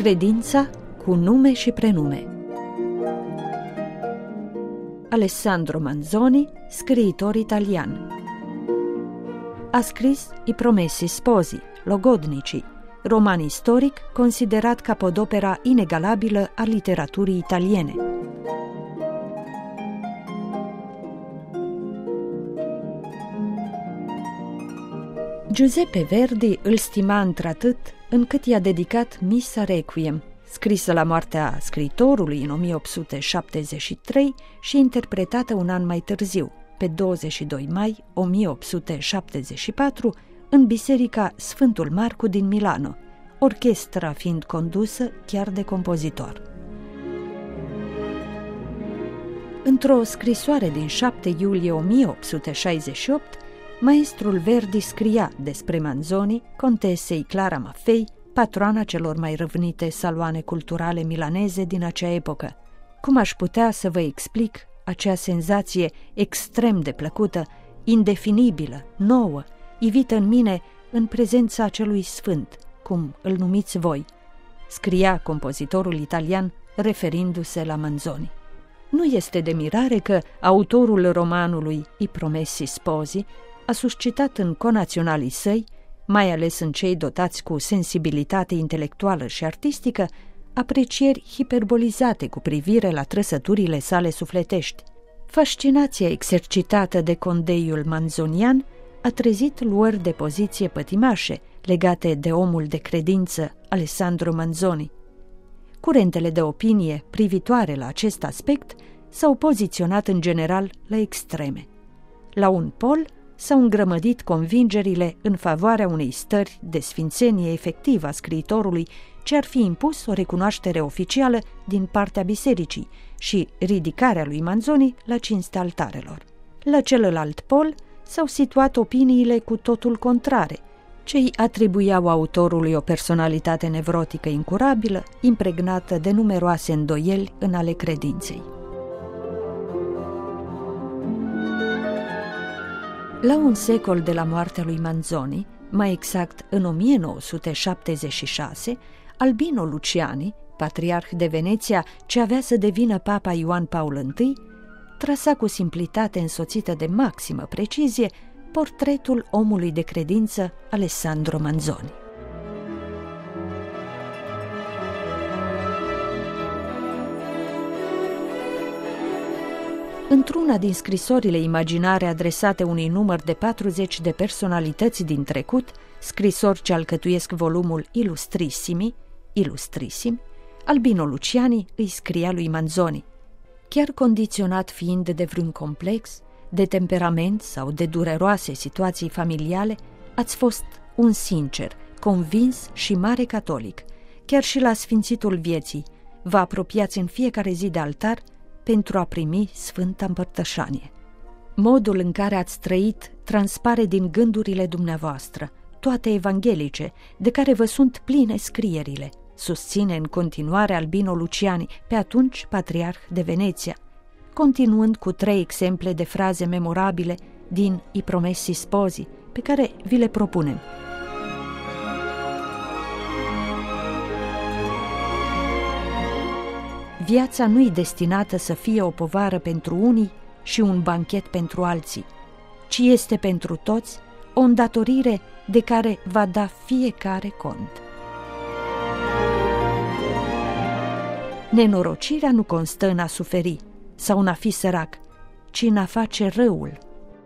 Credința cu nume și prenume. Alessandro Manzoni, scriitor italian. A scris I Promessi Sposi, Logodnicii, roman istoric considerat capodopera inegalabilă a literaturii italiene. Giuseppe Verdi îl stima într-atât încât i-a dedicat Missa Requiem, scrisă la moartea scriitorului în 1873 și interpretată un an mai târziu, pe 22 mai 1874, în biserica Sfântul Marcu din Milano, orchestra fiind condusă chiar de compozitor. Într-o scrisoare din 7 iulie 1868, maestrul Verdi scria despre Manzoni, contesei Clara Maffei, patroana celor mai râvnite saloane culturale milaneze din acea epocă. Cum aș putea să vă explic acea senzație extrem de plăcută, indefinibilă, nouă, ivită în mine în prezența acelui sfânt, cum îl numiți voi, scria compozitorul italian referindu-se la Manzoni. Nu este de mirare că autorul romanului I Promessi Sposi a suscitat în conaționalii săi, mai ales în cei dotați cu sensibilitate intelectuală și artistică, aprecieri hiperbolizate cu privire la trăsăturile sale sufletești. Fascinația exercitată de condeiul manzonian a trezit luări de poziție pătimașe legate de omul de credință Alessandro Manzoni. Curentele de opinie privitoare la acest aspect s-au poziționat în general la extreme. La un pol s-au îngrămădit convingerile în favoarea unei stări de sfințenie efectivă a scriitorului, ce ar fi impus o recunoaștere oficială din partea bisericii și ridicarea lui Manzoni la cinstea altarelor. La celălalt pol s-au situat opiniile cu totul contrare, ce îi atribuiau autorului o personalitate nevrotică incurabilă, impregnată de numeroase îndoieli în ale credinței. La un secol de la moartea lui Manzoni, mai exact în 1976, Albino Luciani, patriarh de Veneția ce avea să devină Papa Ioan Paul I, trasa cu simplitate însoțită de maximă precizie portretul omului de credință Alessandro Manzoni. Într-una din scrisorile imaginare adresate unui număr de 40 de personalități din trecut, scrisori ce alcătuiesc volumul Illustrissimi, Albino Luciani îi scria lui Manzoni: chiar condiționat fiind de vreun complex, de temperament sau de dureroase situații familiale, ați fost un sincer, convins și mare catolic. Chiar și la sfințitul vieții vă apropiați în fiecare zi de altar pentru a primi Sfânta Împărtășanie. Modul în care ați trăit transpare din gândurile dumneavoastră, toate evanghelice, de care vă sunt pline scrierile, susține în continuare Albino Luciani, pe atunci patriarh de Veneția, continuând cu 3 exemple de fraze memorabile din I Promessi Sposi, pe care vi le propunem. Viața nu-i destinată să fie o povară pentru unii și un banchet pentru alții, ci este pentru toți o îndatorire de care va da fiecare cont. Nenorocirea nu constă în a suferi sau în a fi sărac, ci în a face răul.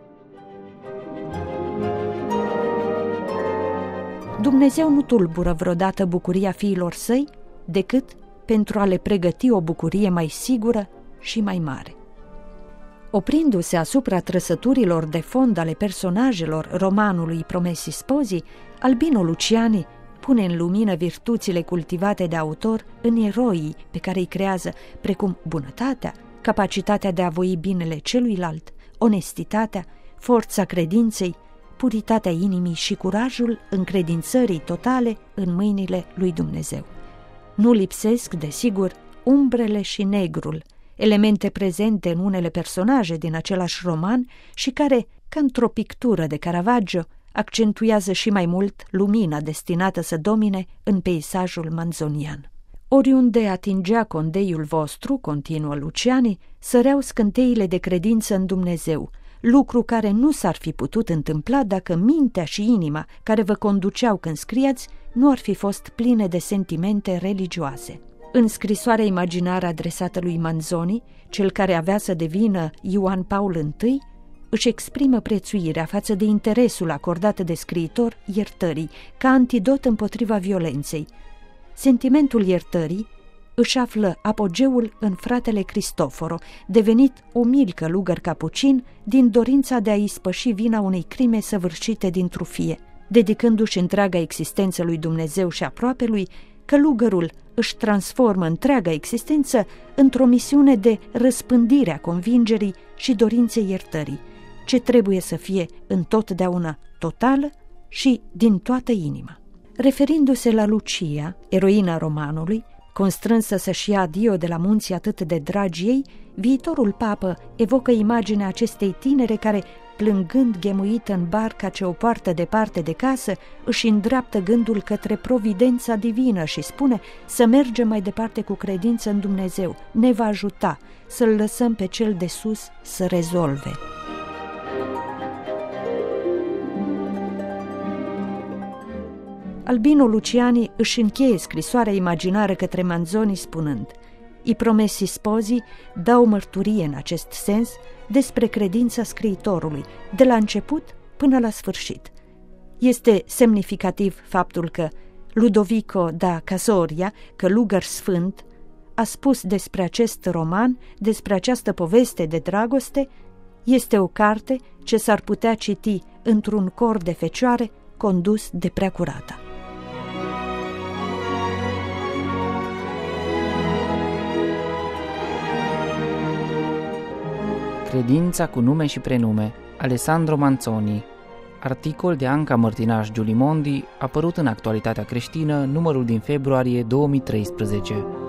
Dumnezeu nu tulbură vreodată bucuria fiilor săi decât pentru a le pregăti o bucurie mai sigură și mai mare. Oprindu-se asupra trăsăturilor de fond ale personajelor romanului Promessi Sposi, Albino Luciani pune în lumină virtuțile cultivate de autor în eroii pe care îi creează, precum bunătatea, capacitatea de a voi binele celuilalt, onestitatea, forța credinței, puritatea inimii și curajul încredințării totale în mâinile lui Dumnezeu. Nu lipsesc, desigur, umbrele și negrul, elemente prezente în unele personaje din același roman și care, ca într-o pictură de Caravaggio, accentuează și mai mult lumina destinată să domine în peisajul manzonian. Oriunde atingea condeiul vostru, continuă Luciani, săreau scânteile de credință în Dumnezeu, lucru care nu s-ar fi putut întâmpla dacă mintea și inima care vă conduceau când scriați nu ar fi fost pline de sentimente religioase. În scrisoarea imaginară adresată lui Manzoni, cel care avea să devină Ioan Paul I, își exprimă prețuirea față de interesul acordat de scriitor iertării, ca antidot împotriva violenței. Sentimentul iertării își află apogeul în fratele Cristoforo, devenit umil călugăr capucin din dorința de a ispăși vina unei crime săvârșite din trufie. Dedicându-și întreaga existență lui Dumnezeu și aproapelui, călugărul își transformă întreaga existență într-o misiune de răspândire a convingerii și dorinței iertării, ce trebuie să fie întotdeauna totală și din toată inima. Referindu-se la Lucia, eroina romanului, constrânsă să-și ia adio de la munții atât de dragi ei, viitorul papă evocă imaginea acestei tinere care, plângând ghemuită în barca ce o poartă departe de casă, își îndreaptă gândul către providența divină și spune să mergem mai departe cu credință în Dumnezeu, ne va ajuta, să-L lăsăm pe Cel de sus să rezolve. Albino Luciani își încheie scrisoarea imaginară către Manzoni spunând: I promessi sposi dau mărturie în acest sens despre credința scriitorului, de la început până la sfârșit. Este semnificativ faptul că Ludovico da Casoria, călugăr sfânt, a spus despre acest roman, despre această poveste de dragoste: este o carte ce s-ar putea citi într-un cor de fecioare condus de Preacurata. Credința cu nume și prenume, Alessandro Manzoni. Articol de Anca Mărtinaș Giulimondi, apărut în Actualitatea Creștină, numărul din februarie 2013.